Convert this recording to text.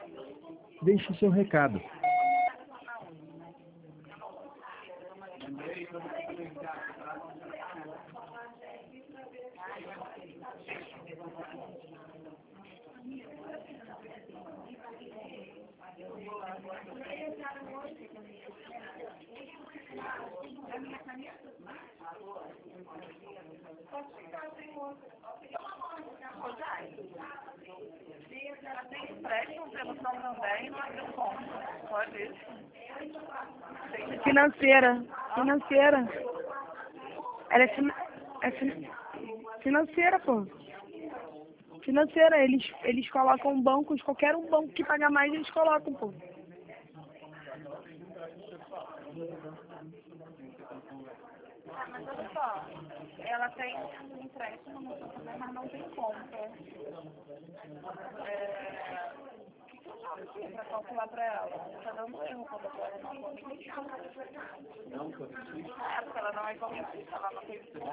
Deixe seu recado. Tem empréstimo, promoção também, não abriu conta. Pode isso. Financeira. Ela financeira, pô. Financeira, eles colocam bancos, qualquer um banco que paga mais, eles colocam, pô. Mas olha só, ela tem um empréstimo no seu também, mas não tem conta. O que eu faço aqui para calcular para ela? Tá dando erro quando ela não é convencida. É, porque ela não é convencida, ela não tem